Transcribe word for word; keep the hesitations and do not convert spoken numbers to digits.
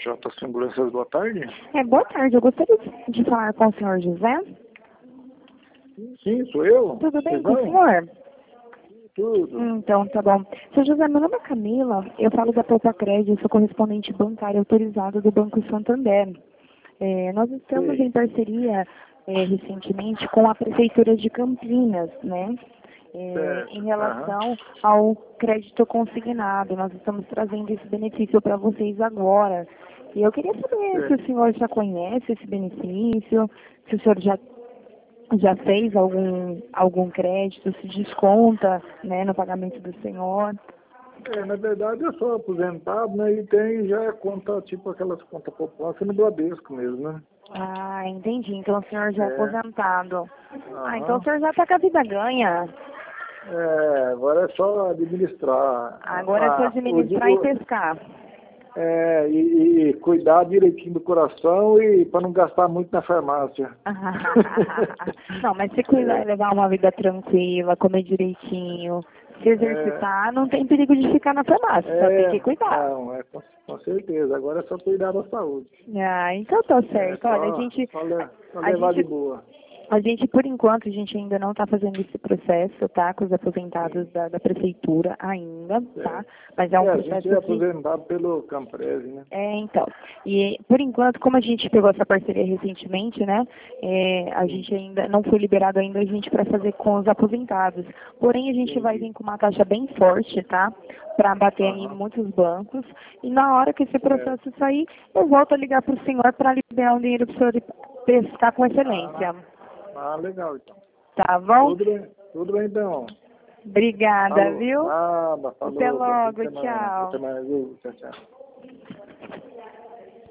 J Seguranças, boa tarde. É, boa tarde, eu gostaria de falar com o senhor José. Sim, sou eu. Tudo bem Tudo com o senhor? Tudo. Então, tá bom. Seu José, meu nome é Camila, eu falo da Poupa Crédito, sou correspondente bancário autorizado do Banco Santander. É, nós estamos Sei. em parceria é, recentemente com a Prefeitura de Campinas, né? É, Certo. em relação ao crédito consignado, nós estamos trazendo esse benefício para vocês agora. E eu queria saber se o senhor já conhece esse benefício, se o senhor já, já fez algum, algum crédito, se desconta, né, no pagamento do senhor. É, na verdade eu sou aposentado, né, e tenho já conta, tipo aquelas contas populares no Bradesco mesmo, né? Ah, entendi. Então o senhor já é É. aposentado. Ah, então o Aham. senhor já está com a vida ganha. É, agora é só administrar. Agora é só Ah, o, di- administrar e o, pescar. é, e, e cuidar direitinho do coração e para não gastar muito na farmácia. Não, mas se cuidar É. e levar uma vida tranquila, comer direitinho, se exercitar, não tem perigo de ficar na farmácia, só tem É, que cuidar. não, é com, com certeza. Agora é só cuidar da saúde. Ah, então tá É certo. Olha, a só, gente, só, le- só a levar de gente boa. A gente, por enquanto, a gente ainda não está fazendo esse processo, tá? Com os aposentados Sim, da, da prefeitura ainda, tá? certo. Mas é um É, a gente processo é que... aposentado pelo Camprese, né? É, então. E, por enquanto, como a gente pegou essa parceria recentemente, né? É, a Sim, gente ainda não foi liberado ainda a gente para fazer com os aposentados. Porém, a gente vai entendi. vir com uma taxa bem forte, tá? Para bater em Aham, muitos bancos. E na hora que esse certo. processo sair, eu volto a ligar para o senhor para liberar um dinheiro para o senhor pescar com Ah, excelência. ah, legal, então. Tá bom? Tudo bem, tudo bem, então. Obrigada, Falou. viu? Nada, Até falou. Bom fim de logo, semana. tchau. Até mais, viu? Tchau, tchau.